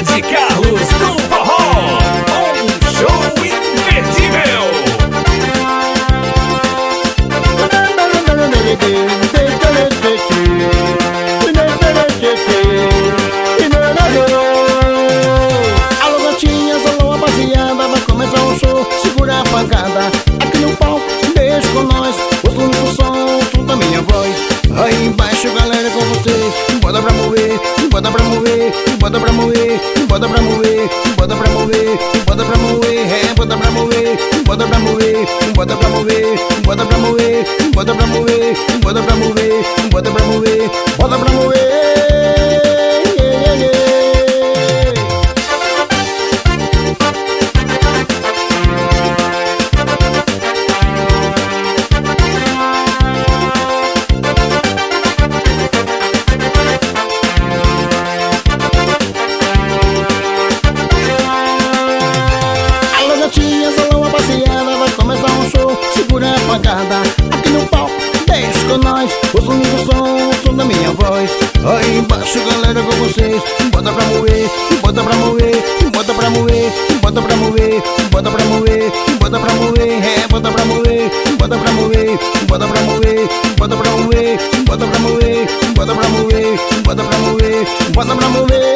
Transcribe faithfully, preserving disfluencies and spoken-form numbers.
Ed Carlos do Forró, um show imperdível. Alô gatinhas, alô rapaziada, vai começar um show, segura a pancada. Aqui no palco, deixa com nós, o som do som, o som da minha voz. Aí embaixo galera com vocês, bota pra mover, bota pra mover, bota pra mover, bota pra mover, bota pra mover, bota pra mover, é, bota pra mover, bota pra mover, bota pra mover, bota pra mover, bota pra mover, bota pra mover, bota pra mover, bota pra mover. Segura a pancada, aqui no palco, deixa com nós, o som do som, o som da minha voz. Aí embaixo galera com vocês, bota pra mover, bota pra mover, bota pra mover, bota pra mover, bota pra mover, bota pra mover, é, bota pra mover, bota pra mover, bota pra mover, bota pra mover, bota pra mover, bota pra mover, bota pra mover, bota pra mover.